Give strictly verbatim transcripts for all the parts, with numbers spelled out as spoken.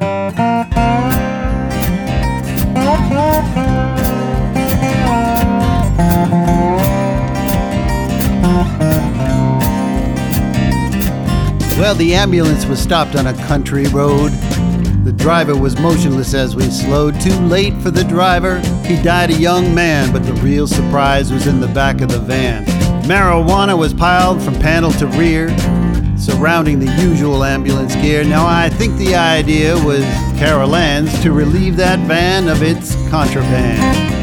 Well, the ambulance was stopped on a country road. The driver was motionless as we slowed. Too late for the driver, he died a young man, but the real surprise was in the back of the van. Marijuana was piled from panel to rear, surrounding the usual ambulance gear. Now I think the idea was Carol Ann's to relieve that van of its contraband.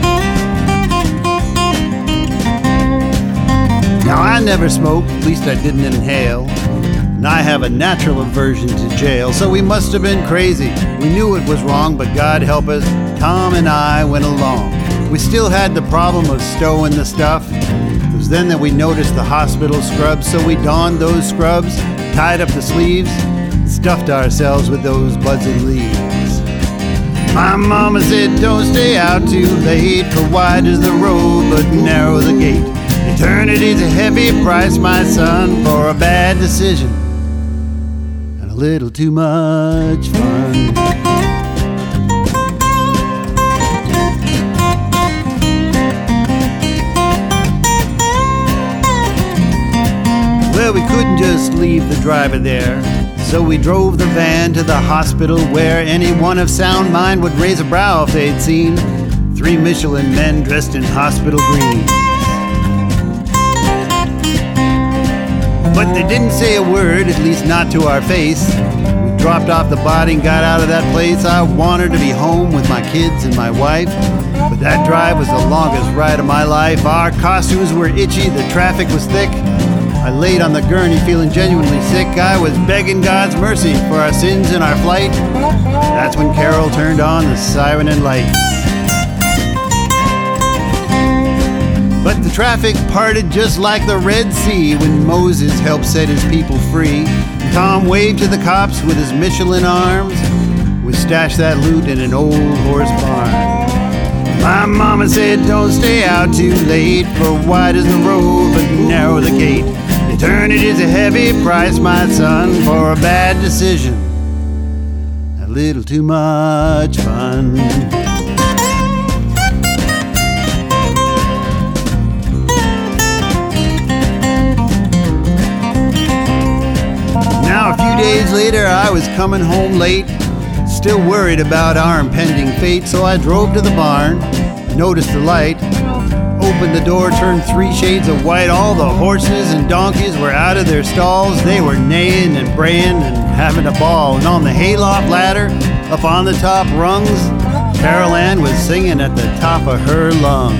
Now I never smoked, at least I didn't inhale. And I have a natural aversion to jail, so we must have been crazy. We knew it was wrong, but God help us, Tom and I went along. We still had the problem of stowing the stuff. It was then that we noticed the hospital scrubs, so we donned those scrubs, tied up the sleeves, stuffed ourselves with those buzzing leaves. My mama said, don't stay out too late, for wide is the road, but narrow the gate. Eternity's a heavy price, my son, for a bad decision. A little too much fun. Well, we couldn't just leave the driver there, so we drove the van to the hospital, where anyone of sound mind would raise a brow if they'd seen three Michelin men dressed in hospital green. But they didn't say a word, at least not to our face. We dropped off the body and got out of that place. I wanted to be home with my kids and my wife, but that drive was the longest ride of my life. Our costumes were itchy, the traffic was thick. I laid on the gurney feeling genuinely sick. I was begging God's mercy for our sins and our flight. That's when Carol turned on the siren and lights. But the traffic parted just like the Red Sea when Moses helped set his people free. Tom waved to the cops with his Michelin arms. We stashed that loot in an old horse barn. My mama said, don't stay out too late, for wide is the road, but narrow the gate. Eternity's a heavy price, my son, for a bad decision. A little too much fun. Now, a few days later, I was coming home late, still worried about our impending fate, so I drove to the barn, noticed the light, opened the door, turned three shades of white. All the horses and donkeys were out of their stalls. They were neighing and braying and having a ball. And on the hayloft ladder, up on the top rungs, Carol Ann was singing at the top of her lungs.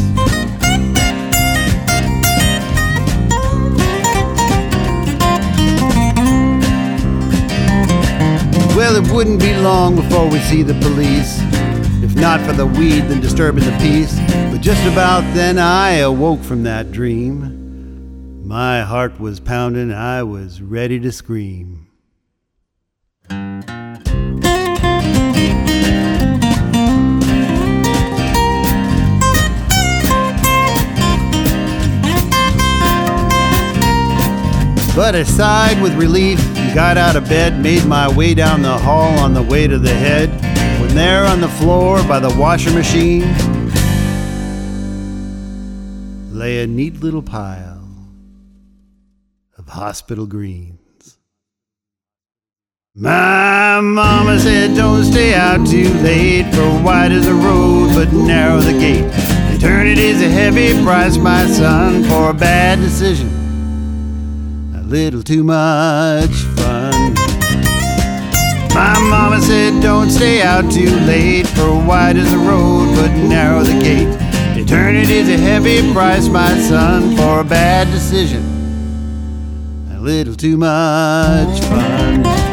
Well, it wouldn't be long before we'd see the police. If not for the weed, then disturbing the peace. But just about then I awoke from that dream. My heart was pounding, I was ready to scream. But I sighed with relief, got out of bed, made my way down the hall on the way to the head. When there on the floor by the washer machine lay a neat little pile of hospital greens. My mama said, don't stay out too late, for wide is the road, but narrow the gate. Eternity's a heavy price, my son, for a bad decision. A little too much fun. My mama said, don't stay out too late, for wide is the road, but narrow the gate. Eternity's a heavy price, my son, for a bad decision. A little too much fun.